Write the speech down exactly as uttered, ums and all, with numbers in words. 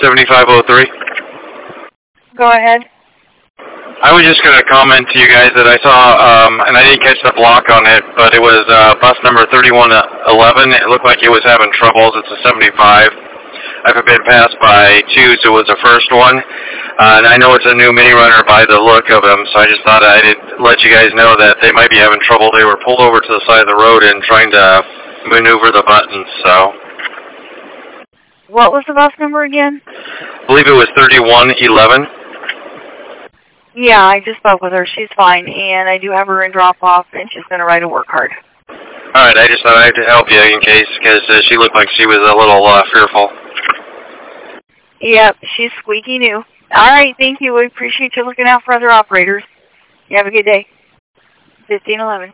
seventy-five oh three. Go ahead. I was just going to comment to you guys that I saw, um, and I didn't catch the block on it, but it was uh, bus number thirty-one eleven. It looked like it was having troubles. It's a seventy-five. I've been passed by two, so it was the first one. Uh, and I know it's a new mini runner by the look of them, so I just thought I'd let you guys know that they might be having trouble. They were pulled over to the side of the road and trying to maneuver the buttons, so. What was the bus number again? I believe it was thirty-one eleven. Yeah, I just spoke with her. She's fine, and I do have her in drop-off, and she's going to write a work card. All right, I just thought I'd help you in case, because uh, she looked like she was a little uh, fearful. Yep, she's squeaky new. All right, thank you. We appreciate you looking out for other operators. You have a good day. fifteen eleven.